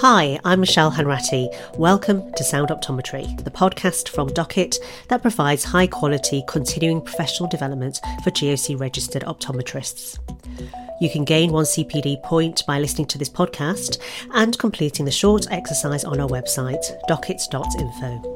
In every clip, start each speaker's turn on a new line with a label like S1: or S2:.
S1: Hi, I'm Michelle Hanratty. Welcome to Sound Optometry, the podcast from Docket that provides high-quality continuing professional development for GOC registered optometrists. You can gain 1 CPD point by listening to this podcast and completing the short exercise on our website, docket.info.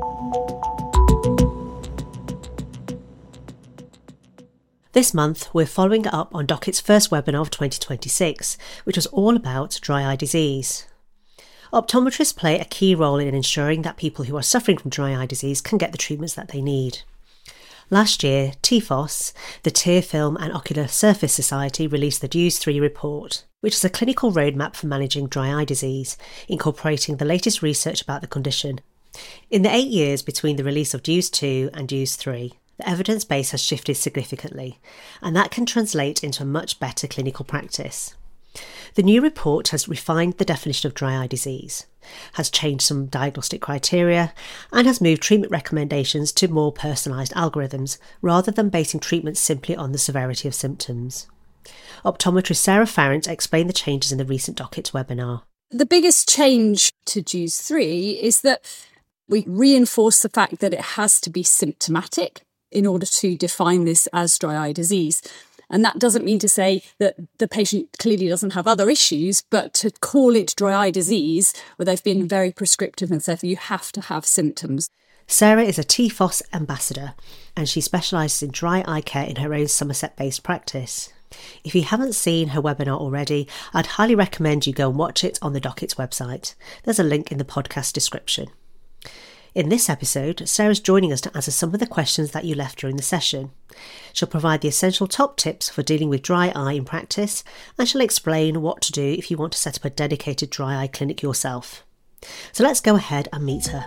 S1: This month, we're following up on Docket's first webinar of 2026, which was all about dry eye disease. Optometrists play a key role in ensuring that people who are suffering from dry eye disease can get the treatments that they need. Last year, TIFOS, the Tear Film and Ocular Surface Society, released the DEWS 3 report, which is a clinical roadmap for managing dry eye disease, incorporating the latest research about the condition. In the 8 years between the release of DEWS 2 and DEWS 3, the evidence base has shifted significantly, and that can translate into a much better clinical practice. The new report has refined the definition of dry eye disease, has changed some diagnostic criteria, and has moved treatment recommendations to more personalised algorithms rather than basing treatment simply on the severity of symptoms. Optometrist Sarah Farrant explained the changes in the recent Docket webinar.
S2: The biggest change to DEWS 3 is that we reinforce the fact that it has to be symptomatic in order to define this as dry eye disease. And that doesn't mean to say that the patient clearly doesn't have other issues, but to call it dry eye disease, where they've been very prescriptive and said you have to have symptoms.
S1: Sarah is a TIFOS ambassador, and she specialises in dry eye care in her own Somerset-based practice. If you haven't seen her webinar already, I'd highly recommend you go and watch it on the Docket's website. There's a link in the podcast description. In this episode, Sarah's joining us to answer some of the questions that you left during the session. She'll provide the essential top tips for dealing with dry eye in practice, and she'll explain what to do if you want to set up a dedicated dry eye clinic yourself. So let's go ahead and meet her.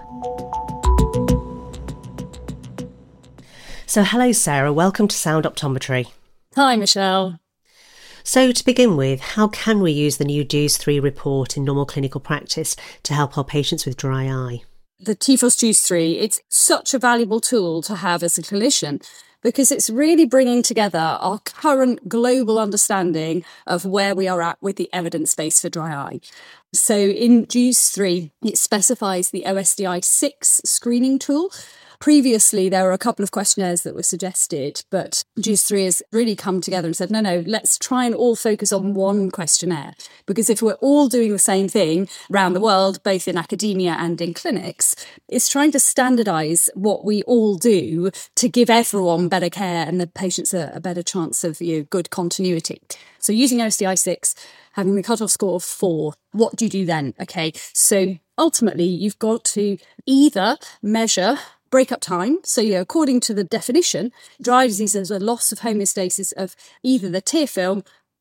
S1: So hello Sarah, welcome to Sound Optometry.
S2: Hi Michelle.
S1: So to begin with, how can we use the new DEWS 3 report in normal clinical practice to help our patients with dry eye?
S2: The TIFOS DEWS 3, it's such a valuable tool to have as a clinician because it's really bringing together our current global understanding of where we are at with the evidence base for dry eye. So in DEWS 3, it specifies the OSDI 6 screening tool. Previously, there were a couple of questionnaires that were suggested, but DEWS 3 has really come together and said, no, let's try and all focus on one questionnaire. Because if we're all doing the same thing around the world, both in academia and in clinics, it's trying to standardise what we all do to give everyone better care and the patients a better chance of good continuity. So using OSDI 6, having the cutoff score of 4, what do you do then? Okay, so ultimately, you've got to either measure breakup time. So, according to the definition, dry eye disease is a loss of homeostasis of either the tear film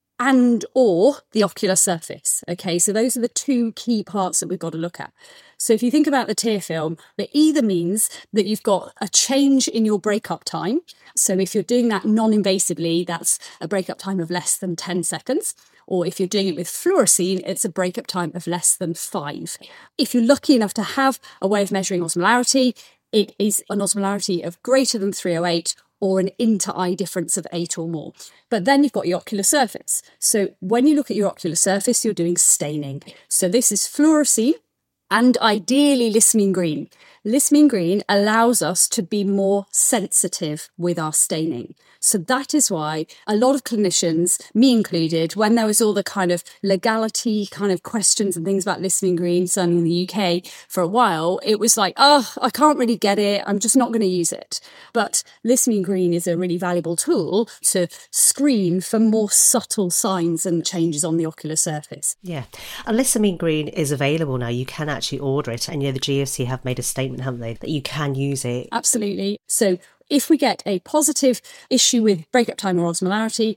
S2: and or the ocular surface. Okay, so those are the two key parts that we've got to look at. So if you think about the tear film, it either means that you've got a change in your breakup time. So if you're doing that non-invasively, that's a breakup time of less than 10 seconds. Or if you're doing it with fluorescein, it's a breakup time of less than 5. If you're lucky enough to have a way of measuring osmolarity, it is an osmolarity of greater than 308 or an inter-eye difference of 8 or more. But then you've got your ocular surface. So when you look at your ocular surface, you're doing staining. So this is fluorescein and ideally lissamine green. Lissamine green allows us to be more sensitive with our staining. So that is why a lot of clinicians, me included, when there was all the kind of legality kind of questions and things about lissamine green, certainly in the UK for a while, it was like, I can't really get it. I'm just not going to use it. But lissamine green is a really valuable tool to screen for more subtle signs and changes on the ocular surface.
S1: Yeah, and lissamine green is available now. You can actually order it, and the GOC have made a statement, haven't they, that you can use it.
S2: Absolutely. So if we get a positive issue with breakup time or osmolarity,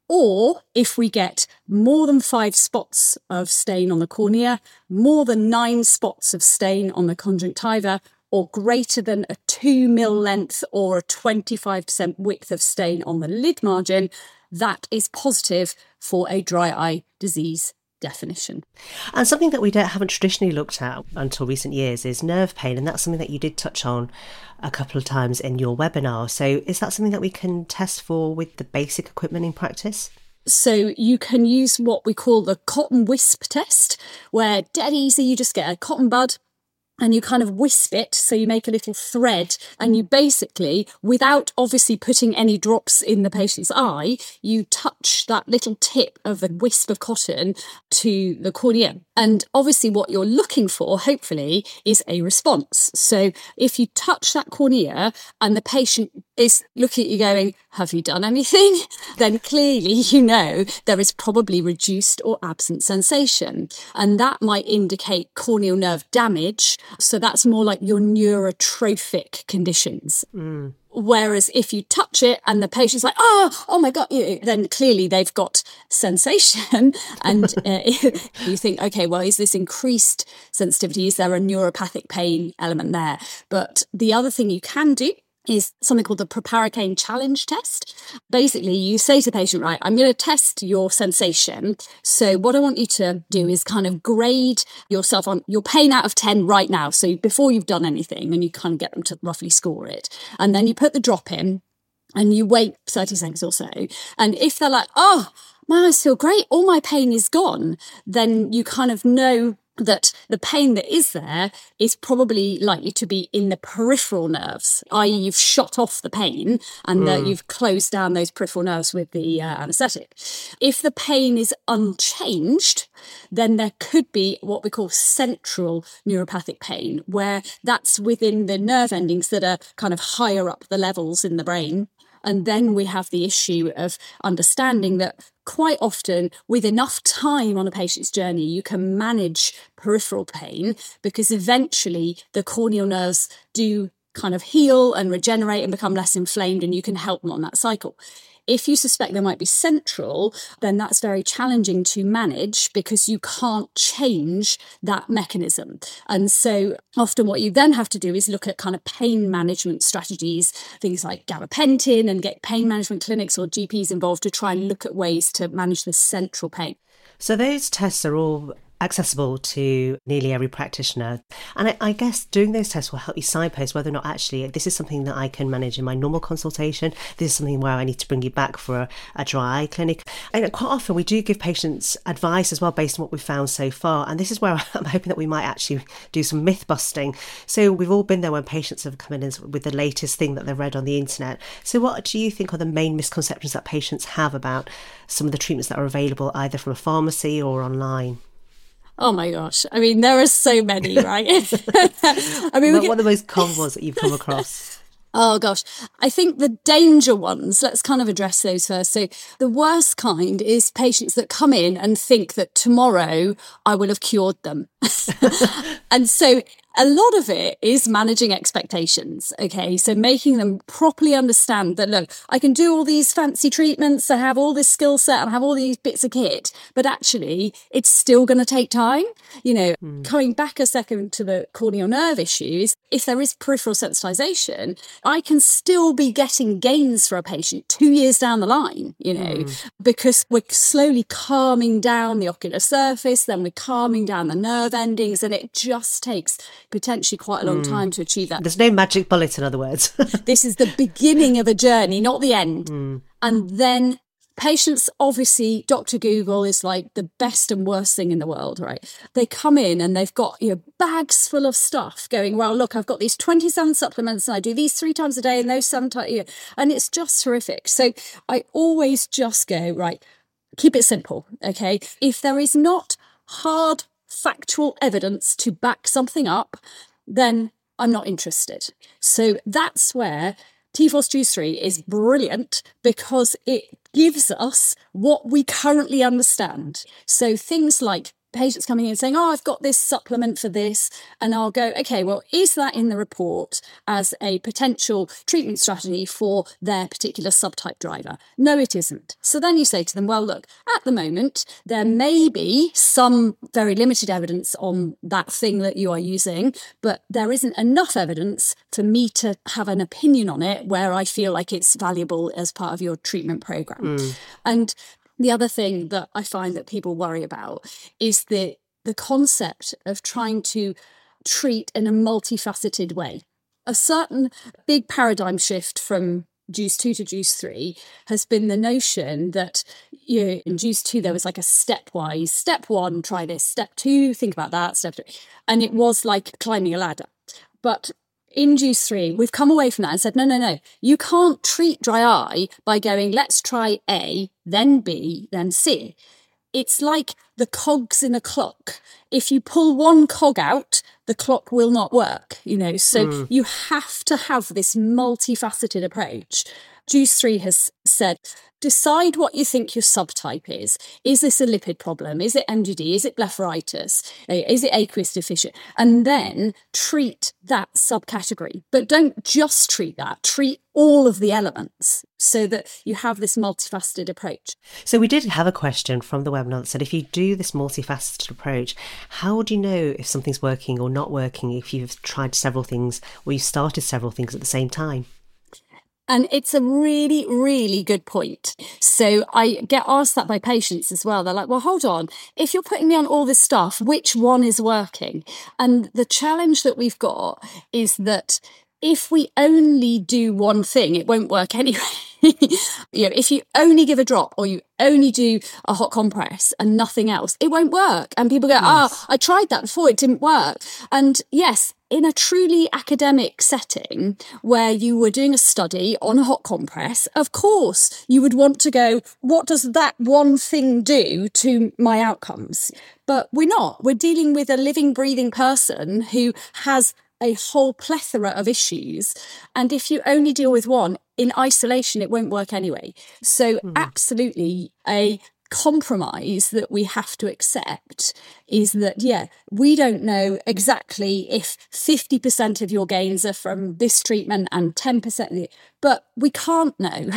S2: or if we get more than 5 spots of stain on the cornea, more than 9 spots of stain on the conjunctiva, or greater than a 2 mil length or a 25% width of stain on the lid margin, that is positive for a dry eye disease definition.
S1: And something that we haven't traditionally looked at until recent years is nerve pain, and that's something that you did touch on a couple of times in your webinar. So is that something that we can test for with the basic equipment in practice?
S2: So you can use what we call the cotton wisp test, where dead easy, you just get a cotton bud and you kind of wisp it. So you make a little thread and you basically, without obviously putting any drops in the patient's eye, you touch that little tip of the wisp of cotton to the cornea. And obviously what you're looking for, hopefully, is a response. So if you touch that cornea and the patient is looking at you going, have you done anything? Then clearly you know there is probably reduced or absent sensation. And that might indicate corneal nerve damage. So that's more like your neurotrophic conditions. Whereas if you touch it and the patient's like, oh my God, then clearly they've got sensation. And you think, okay, well, is this increased sensitivity? Is there a neuropathic pain element there? But the other thing you can do is something called the Proparacaine challenge test. Basically, you say to the patient, right, I'm going to test your sensation. So what I want you to do is kind of grade yourself on your pain out of 10 right now. So before you've done anything, and you kind of get them to roughly score it. And then you put the drop in and you wait 30 seconds or so. And if they're like, oh, my eyes feel great, all my pain is gone, then you kind of know that the pain that is there is probably likely to be in the peripheral nerves, i.e. you've shot off the pain and you've closed down those peripheral nerves with the anaesthetic. If the pain is unchanged, then there could be what we call central neuropathic pain, where that's within the nerve endings that are kind of higher up the levels in the brain. And then we have the issue of understanding that quite often, with enough time on a patient's journey, you can manage peripheral pain, because eventually the corneal nerves do kind of heal and regenerate and become less inflamed, and you can help them on that cycle. If you suspect there might be central, then that's very challenging to manage because you can't change that mechanism. And so often what you then have to do is look at kind of pain management strategies, things like gabapentin, and get pain management clinics or GPs involved to try and look at ways to manage the central pain.
S1: So those tests are all accessible to nearly every practitioner. And I guess doing those tests will help you signpost whether or not actually this is something that I can manage in my normal consultation. This is something where I need to bring you back for a dry eye clinic. And quite often we do give patients advice as well based on what we've found so far. And this is where I'm hoping that we might actually do some myth busting. So we've all been there when patients have come in with the latest thing that they've read on the internet. So what do you think are the main misconceptions that patients have about some of the treatments that are available either from a pharmacy or online?
S2: Oh my gosh. I mean, there are so many, right? I mean,
S1: what are the most common ones that you've come across?
S2: Oh gosh, I think the danger ones, let's kind of address those first. So the worst kind is patients that come in and think that tomorrow I will have cured them. And so a lot of it is managing expectations, okay? So making them properly understand that, look, I can do all these fancy treatments, I have all this skill set, and I have all these bits of kit, but actually it's still going to take time. You know, coming back a second to the corneal nerve issues, if there is peripheral sensitization, I can still be getting gains for a patient 2 years down the line, you know, because we're slowly calming down the ocular surface, then we're calming down the nerve endings, and it just takes potentially quite a long time to achieve that.
S1: There's no magic bullet, in other words.
S2: This is the beginning of a journey, not the end. And then patients, obviously, Dr. Google is like the best and worst thing in the world, right? They come in and they've got bags full of stuff going, well, look, I've got these 27 supplements and I do these 3 times a day and those 7 times, and it's just horrific. So I always just go, right, keep it simple, okay? If there is not hard factual evidence to back something up, then I'm not interested. So that's where T-Force Juice 3 is brilliant, because it gives us what we currently understand. So things like patients coming in and saying, oh, I've got this supplement for this. And I'll go, okay, well, is that in the report as a potential treatment strategy for their particular subtype driver? No, it isn't. So then you say to them, well, look, at the moment, there may be some very limited evidence on that thing that you are using, but there isn't enough evidence for me to have an opinion on it where I feel like it's valuable as part of your treatment program. And the other thing that I find that people worry about is the concept of trying to treat in a multifaceted way. A certain big paradigm shift from Juice 2 to Juice 3 has been the notion that, in Juice 2, there was like a stepwise, step 1, try this, step 2, think about that, step 3. And it was like climbing a ladder. But in Juice 3, we've come away from that and said, no, you can't treat dry eye by going, let's try A, then B, then C. It's like the cogs in a clock. If you pull one cog out, the clock will not work, So you have to have this multifaceted approach. Juice 3 has said, decide what you think your subtype is. Is this a lipid problem? Is it MGD? Is it blepharitis? Is it aqueous deficient? And then treat that subcategory. But don't just treat that. Treat all of the elements so that you have this multifaceted approach.
S1: So we did have a question from the webinar that said, if you do this multifaceted approach, how do you know if something's working or not working if you've tried several things or you've started several things at the same time?
S2: And it's a really, really good point. So I get asked that by patients as well. They're like, well, hold on. If you're putting me on all this stuff, which one is working? And the challenge that we've got is that if we only do one thing, it won't work anyway. If you only give a drop or you only do a hot compress and nothing else, it won't work. And people go, I tried that before, it didn't work. And yes, in a truly academic setting where you were doing a study on a hot compress, of course, you would want to go, what does that one thing do to my outcomes? But we're not. We're dealing with a living, breathing person who has a whole plethora of issues. And if you only deal with one in isolation, it won't work anyway. So absolutely a compromise that we have to accept is that, we don't know exactly if 50% of your gains are from this treatment and 10%, but we can't know,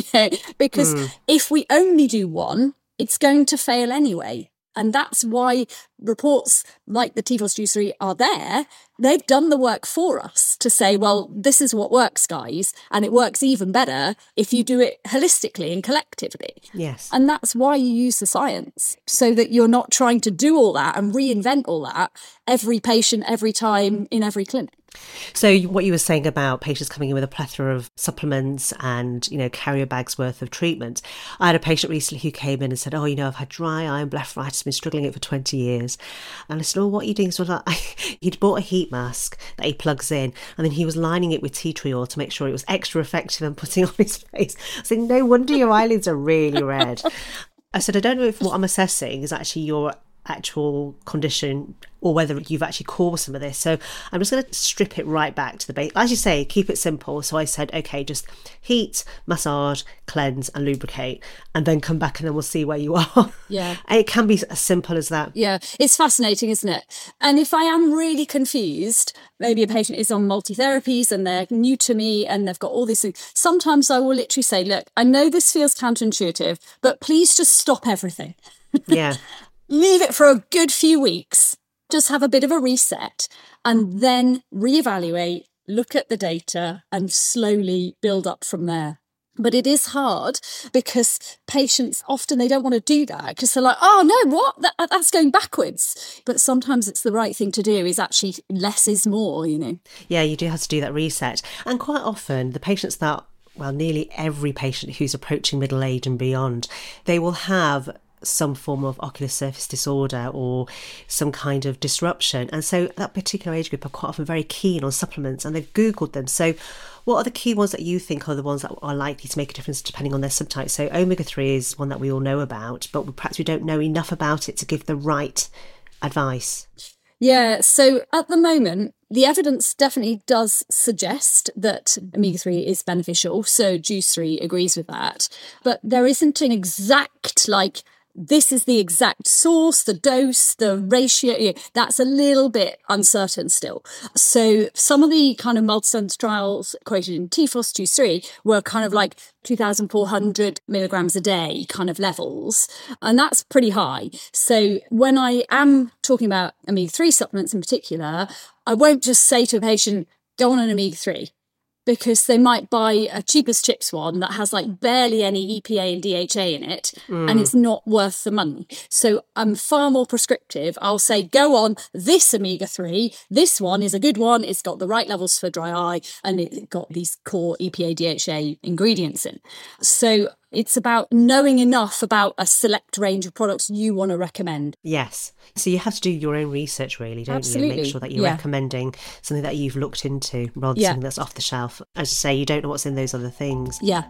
S2: because if we only do one, it's going to fail anyway. And that's why reports like the TFOS Juice 3 are there. They've done the work for us to say, well, this is what works, guys. And it works even better if you do it holistically and collectively.
S1: Yes.
S2: And that's why you use the science, so that you're not trying to do all that and reinvent all that every patient, every time, in every clinic.
S1: So what you were saying about patients coming in with a plethora of supplements and, carrier bags worth of treatment. I had a patient recently who came in and said, I've had dry eye and blepharitis, been struggling with it for 20 years. And I said, what are you doing? So he'd bought a heat mask that he plugs in, and then he was lining it with tea tree oil to make sure it was extra effective and putting on his face. I said, no wonder your eyelids are really red. I said, I don't know if what I'm assessing is actually your actual condition or whether you've actually caused some of this. So I'm just going to strip it right back to the base. As you say, keep it simple. So I said, okay, just heat, massage, cleanse and lubricate, and then come back and then we'll see where you are.
S2: Yeah.
S1: And it can be as simple as that.
S2: Yeah, it's fascinating, isn't it? And if I am really confused, maybe a patient is on multi-therapies and they're new to me and they've got all these things. Sometimes I will literally say, look, I know this feels counterintuitive, but please just stop everything.
S1: Yeah.
S2: Leave it for a good few weeks, just have a bit of a reset, and then reevaluate, look at the data and slowly build up from there. But it is hard because patients often, they don't want to do that because they're like, oh no, what? That's going backwards. But sometimes it's the right thing to do, is actually less is more,
S1: Yeah, you do have to do that reset. And quite often the patients that, nearly every patient who's approaching middle age and beyond, they will have some form of ocular surface disorder or some kind of disruption. And so that particular age group are quite often very keen on supplements and they've Googled them. So what are the key ones that you think are the ones that are likely to make a difference depending on their subtype? So omega-3 is one that we all know about, but perhaps we don't know enough about it to give the right advice.
S2: Yeah, so at the moment, the evidence definitely does suggest that omega-3 is beneficial. So Juice 3 agrees with that. But there isn't an exact, this is the exact source, the dose, the ratio. That's a little bit uncertain still. So some of the kind of multi-center trials quoted in TFOS Juice 3 were kind of like 2,400 milligrams a day kind of levels. And that's pretty high. So when I am talking about omega-3 supplements in particular, I won't just say to a patient, go on an omega-3. because they might buy a cheapest chips one that has like barely any EPA and DHA in it, and it's not worth the money. So I'm far more prescriptive. I'll say, go on this omega-3. This one is a good one. It's got the right levels for dry eye, and it's got these core EPA, DHA ingredients in. So it's about knowing enough about a select range of products you want to recommend.
S1: Yes. So you have to do your own research, really, don't you? And make sure that you're recommending something that you've looked into rather than something that's off the shelf. As you say, you don't know what's in those other things.
S2: Yeah.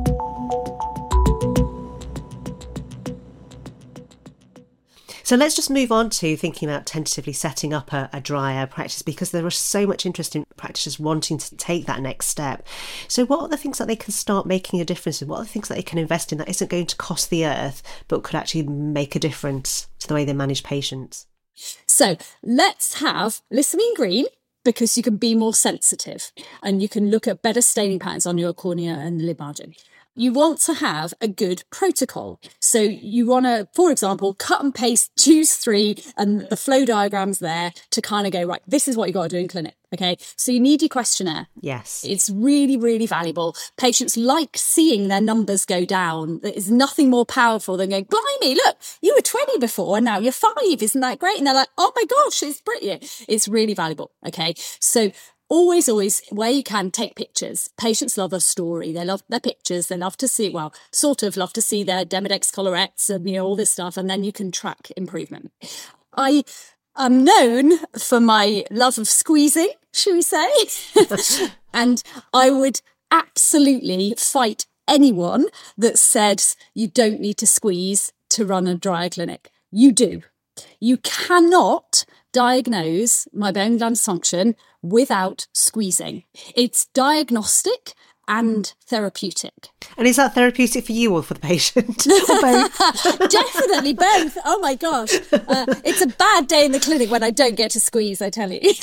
S1: So let's just move on to thinking about tentatively setting up a dry eye practice, because there are so much interest in practitioners wanting to take that next step. So what are the things that they can start making a difference in? What are the things that they can invest in that isn't going to cost the earth, but could actually make a difference to the way they manage patients?
S2: So let's have Listerine Green, because you can be more sensitive and you can look at better staining patterns on your cornea and lid margin. You want to have a good protocol. So you want to, for example, cut and paste, choose 3 and the flow diagrams there to kind of go, right, this is what you got to do in clinic. Okay. So you need your questionnaire.
S1: Yes.
S2: It's really, really valuable. Patients like seeing their numbers go down. There is nothing more powerful than going, blimey, look, you were 20 before and now you're 5. Isn't that great? And they're like, oh my gosh, it's brilliant. It's really valuable. Okay. So always, where you can, take pictures. Patients love a story. They love their pictures. They love to see, well, sort of love to see their Demodex collarettes and, you know, all this stuff. And then you can track improvement. I am known for my love of squeezing, should we say? And I would absolutely fight anyone that said you don't need to squeeze to run a dry eye clinic. You do. You cannot diagnose meibomian gland dysfunction without squeezing. It's diagnostic and therapeutic.
S1: And is that therapeutic for you or for the patient? Or both?
S2: Definitely both. Oh my gosh. It's a bad day in the clinic when I don't get to squeeze, I tell you.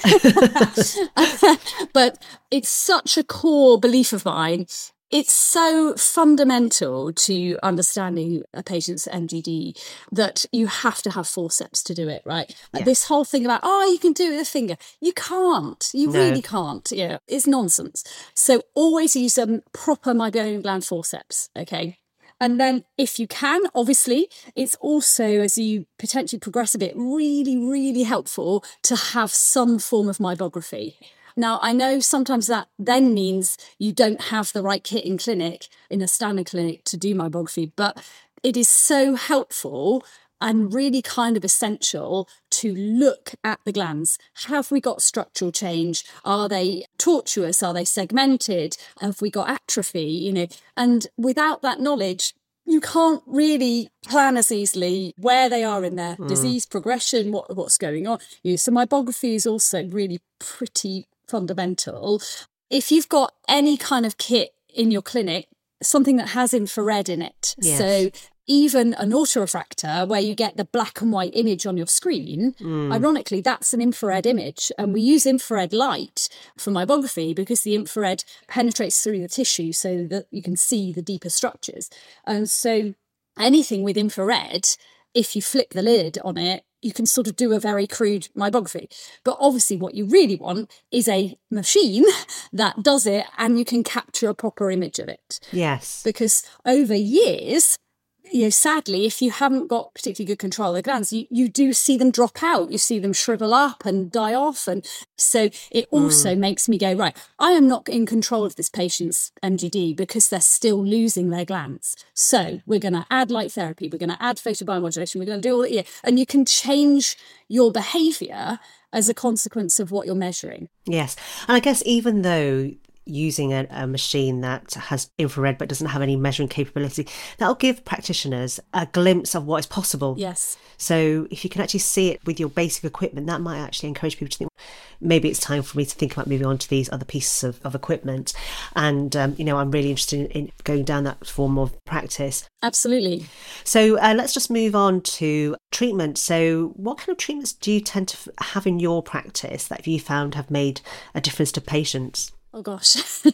S2: But it's such a core belief of mine. It's so fundamental to understanding a patient's MGD that you have to have forceps to do it, right? Yeah. This whole thing about, you can do it with a finger. You can't. You really can't. Yeah, it's nonsense. So always use a proper meibomian gland forceps, okay? And then if you can, obviously, it's also, as you potentially progress a bit, really, really helpful to have some form of meibography. Now, I know sometimes that then means you don't have the right kit in clinic, in a standard clinic, to do meibography, but it is so helpful and really kind of essential to look at the glands. Have we got structural change? Are they tortuous? Are they segmented? Have we got atrophy? You know, and without that knowledge, you can't really plan as easily where they are in their disease progression, what's going on. So meibography is also really pretty fundamental. If you've got any kind of kit in your clinic, something that has infrared in it.
S1: Yes.
S2: So even an autorefractor where you get the black and white image on your screen, ironically, that's an infrared image. And we use infrared light for meibography because the infrared penetrates through the tissue so that you can see the deeper structures. And so anything with infrared, if you flip the lid on it, you can sort of do a very crude meibography. But obviously what you really want is a machine that does it and you can capture a proper image of it.
S1: Yes.
S2: Because over years, you know, sadly, if you haven't got particularly good control of the glands, you do see them drop out. You see them shrivel up and die off. And so it also makes me go, right, I am not in control of this patient's MGD because they're still losing their glands. So we're going to add light therapy. We're going to add photobiomodulation. We're going to do all that. Yeah. And you can change your behaviour as a consequence of what you're measuring.
S1: Yes. And I guess even though using a machine that has infrared but doesn't have any measuring capability, that'll give practitioners a glimpse of what is possible.
S2: Yes.
S1: So if you can actually see it with your basic equipment, that might actually encourage people to think, maybe it's time for me to think about moving on to these other pieces of equipment. And, I'm really interested in going down that form of practice.
S2: Absolutely.
S1: So let's just move on to treatment. So what kind of treatments do you tend to have in your practice that you found have made a difference to patients?
S2: Oh, gosh.
S1: We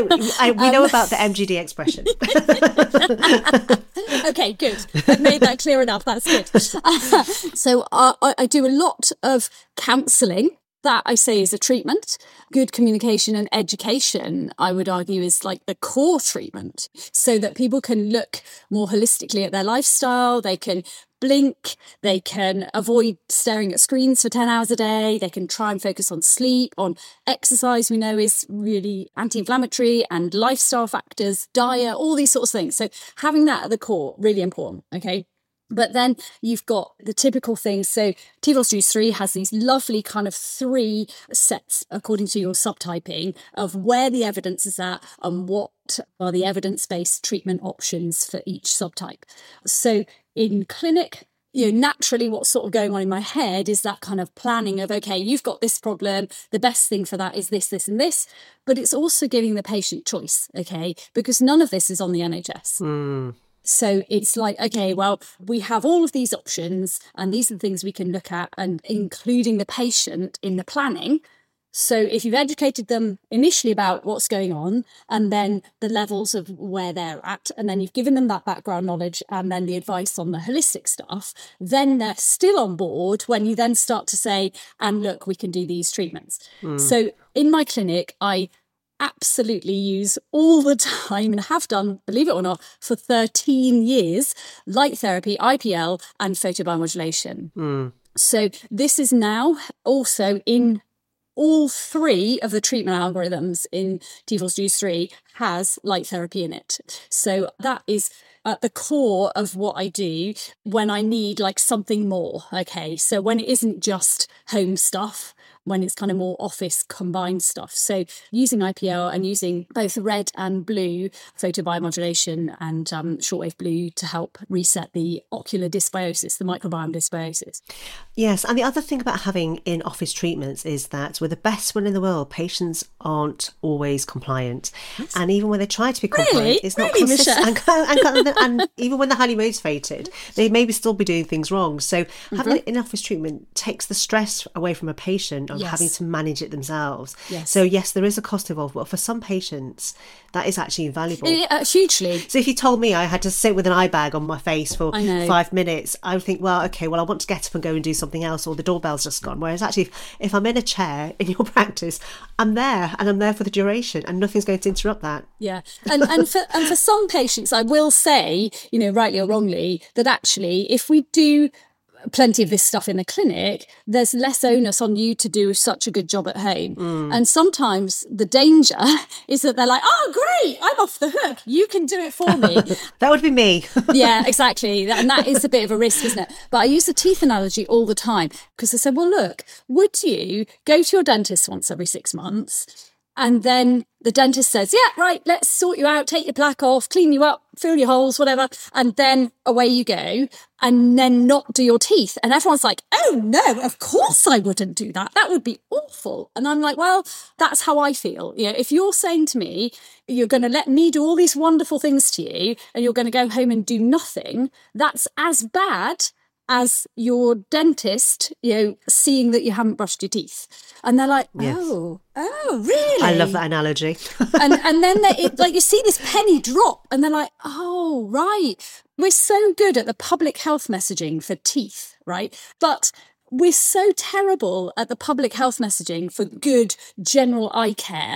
S1: know about the MGD expression.
S2: Okay, good. I've made that clear enough. That's good. So I do a lot of counselling. that, I say, is a treatment. Good communication and education, I would argue, is like the core treatment, so that people can look more holistically at their lifestyle. They can blink, they can avoid staring at screens for 10 hours a day, they can try and focus on sleep, on exercise, we know is really anti-inflammatory, and lifestyle factors, diet, all these sorts of things. So having that at the core, really important, okay? But then you've got the typical things. So T-Vols Juice 3 has these lovely kind of 3 sets, according to your subtyping, of where the evidence is at and what are the evidence-based treatment options for each subtype. So in clinic, naturally what's sort of going on in my head is that kind of planning of, okay, you've got this problem, the best thing for that is this, this and this. But it's also giving the patient choice, okay? Because none of this is on the NHS. So it's like, okay, well, we have all of these options and these are the things we can look at, and including the patient in the planning. So if you've educated them initially about what's going on and then the levels of where they're at, and then you've given them that background knowledge and then the advice on the holistic stuff, then they're still on board when you then start to say, and look, we can do these treatments. So in my clinic, I absolutely use all the time, and have done, believe it or not, for 13 years, light therapy, IPL and photobiomodulation. So this is now also in all 3 of the treatment algorithms in T-Vols Juice 3 has light therapy in it. So that is at the core of what I do when I need like something more. Okay, so when it isn't just home stuff, when it's kind of more office combined stuff. So using IPL and using both red and blue photobiomodulation and shortwave blue to help reset the ocular dysbiosis, the microbiome dysbiosis.
S1: Yes, and the other thing about having in-office treatments is that with the best will in the world, patients aren't always compliant. And even when they try to be compliant, it's not consistent. And even when they're highly motivated, they maybe still be doing things wrong. So having an in-office treatment takes the stress away from a patient of having to manage it themselves. So yes, there is a cost involved, but for some patients, that is actually invaluable.
S2: Hugely.
S1: So if you told me I had to sit with an eye bag on my face for 5 minutes, I would think, well, okay, well, I want to get up and go and do something else, or the doorbell's just gone. Whereas actually, if I'm in a chair in your practice, I'm there, and I'm there for the duration, and nothing's going to interrupt that.
S2: Yeah. And for some patients, I will say, rightly or wrongly, that actually, if we do plenty of this stuff in the clinic, there's less onus on you to do such a good job at home. And sometimes the danger is that they're like, oh, great, I'm off the hook. You can do it for me.
S1: That would be me.
S2: Yeah, exactly. And that is a bit of a risk, isn't it? But I use the teeth analogy all the time because I said, well, look, would you go to your dentist once every 6 months? And then the dentist says, yeah, right, let's sort you out, take your plaque off, clean you up, fill your holes, whatever. And then away you go, and then not do your teeth. And everyone's like, oh no, of course I wouldn't do that. That would be awful. And I'm like, well, that's how I feel. If you're saying to me, you're going to let me do all these wonderful things to you and you're going to go home and do nothing, that's as bad as your dentist, seeing that you haven't brushed your teeth. And they're like, oh, really?
S1: I love that analogy.
S2: and then you see this penny drop and they're like, oh, right. We're so good at the public health messaging for teeth, right? But we're so terrible at the public health messaging for good general eye care,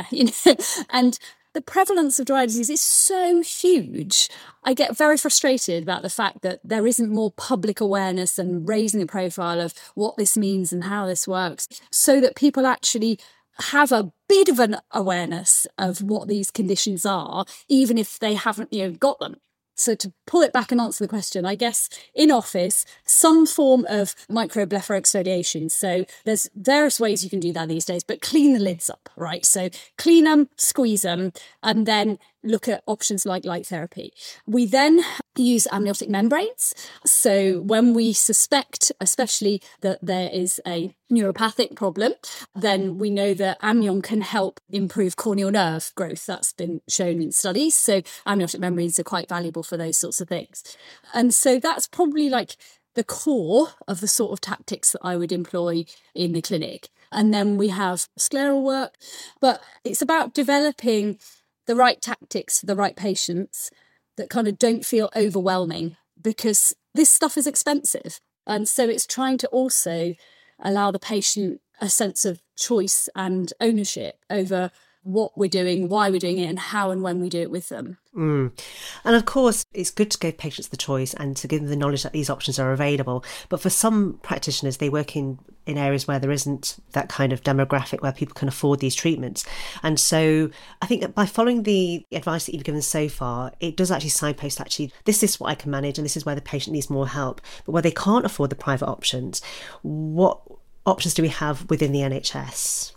S2: and the prevalence of dry eye disease is so huge. I get very frustrated about the fact that there isn't more public awareness and raising the profile of what this means and how this works, so that people actually have a bit of an awareness of what these conditions are, even if they haven't got them. So to pull it back and answer the question, I guess in office, some form of microblepharoexfoliation. So there's various ways you can do that these days, but clean the lids up, right? So clean them, squeeze them, and then look at options like light therapy. We then use amniotic membranes. So when we suspect, especially that there is a neuropathic problem, then we know that amnion can help improve corneal nerve growth. That's been shown in studies. So amniotic membranes are quite valuable for those sorts of things. And so that's probably like the core of the sort of tactics that I would employ in the clinic. And then we have scleral work, but it's about developing the right tactics for the right patients that kind of don't feel overwhelming, because this stuff is expensive. And so it's trying to also allow the patient a sense of choice and ownership over what we're doing, why we're doing it, and how and when we do it with them.
S1: And of course, it's good to give patients the choice and to give them the knowledge that these options are available. But for some practitioners, they work in areas where there isn't that kind of demographic where people can afford these treatments. And so I think that by following the advice that you've given so far, it does actually signpost, actually, this is what I can manage and this is where the patient needs more help. But where they can't afford the private options, what options do we have within the NHS?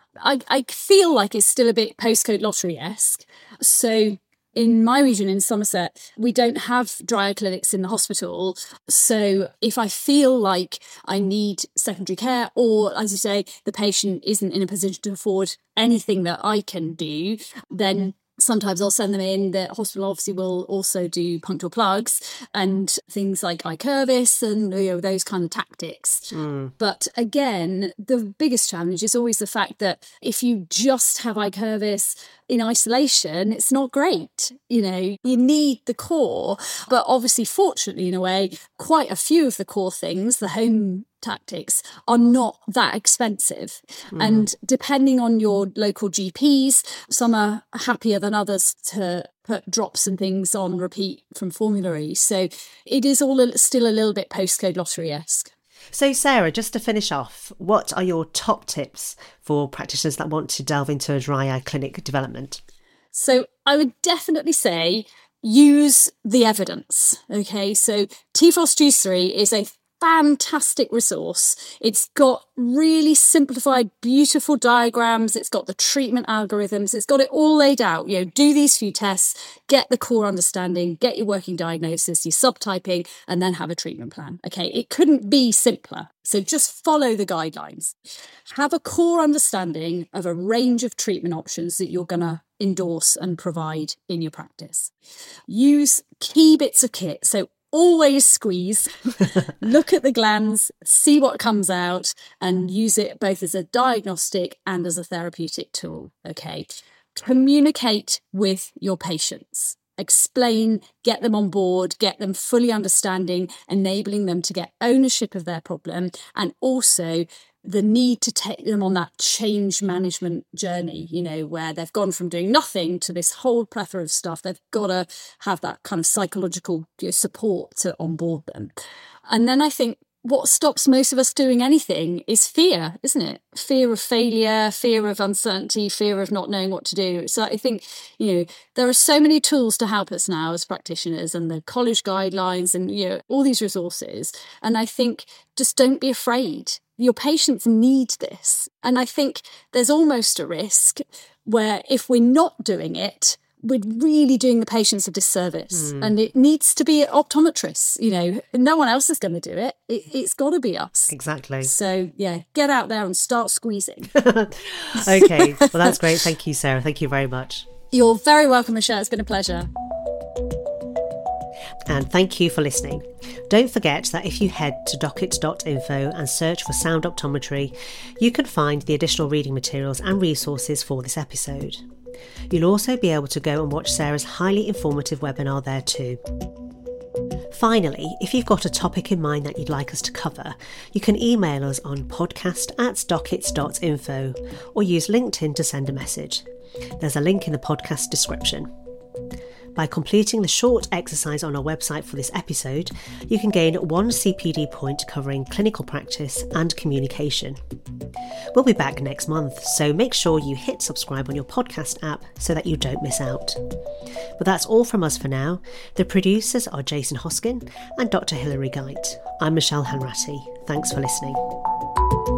S2: I feel like it's still a bit postcode lottery-esque. So in my region in Somerset, we don't have dry eye clinics in the hospital. So if I feel like I need secondary care, or as you say, the patient isn't in a position to afford anything that I can do, then sometimes I'll send them in. The hospital obviously will also do punctal plugs and things like Icurvis and those kind of tactics. But again, the biggest challenge is always the fact that if you just have Icurvis in isolation, it's not great. You need the core. But obviously, fortunately, in a way, quite a few of the core things, the home tactics, are not that expensive. And depending on your local GPs, some are happier than others to put drops and things on repeat from formulary. So it is all still a little bit postcode lottery-esque.
S1: So Sarah, just to finish off, what are your top tips for practitioners that want to delve into a dry eye clinic development?
S2: So I would definitely say use the evidence. Okay, so TFOS Juice 3 is a fantastic resource. It's got really simplified, beautiful diagrams. It's got the treatment algorithms. It's got it all laid out. Do these few tests, get the core understanding, get your working diagnosis, your subtyping, and then have a treatment plan. Okay, it couldn't be simpler. So just follow the guidelines. Have a core understanding of a range of treatment options that you're going to endorse and provide in your practice. Use key bits of kit. So always squeeze, look at the glands, see what comes out, and use it both as a diagnostic and as a therapeutic tool. Okay. Communicate with your patients. Explain, get them on board, get them fully understanding, enabling them to get ownership of their problem, and also the need to take them on that change management journey, where they've gone from doing nothing to this whole plethora of stuff. They've got to have that kind of psychological support to onboard them. And then I think what stops most of us doing anything is fear, isn't it? Fear of failure, fear of uncertainty, fear of not knowing what to do. So I think, there are so many tools to help us now as practitioners, and the college guidelines and, all these resources. And I think just don't be afraid. Your patients need this. And I think there's almost a risk where if we're not doing it, we're really doing the patients a disservice. And it needs to be optometrists. No one else is going to do it. It's got to be us.
S1: Exactly.
S2: So, get out there and start squeezing.
S1: Okay. Well, that's great. Thank you, Sarah. Thank you very much.
S2: You're very welcome, Michelle. It's been a pleasure.
S1: And thank you for listening. Don't forget that if you head to docket.info and search for Sound Optometry, you can find the additional reading materials and resources for this episode. You'll also be able to go and watch Sarah's highly informative webinar there too. Finally, if you've got a topic in mind that you'd like us to cover, you can email us on podcast@dockets.info or use LinkedIn to send a message. There's a link in the podcast description. By completing the short exercise on our website for this episode, you can gain 1 CPD point covering clinical practice and communication. We'll be back next month, so make sure you hit subscribe on your podcast app so that you don't miss out. But that's all from us for now. The producers are Jason Hoskin and Dr. Hilary Geit. I'm Michelle Hanratty. Thanks for listening.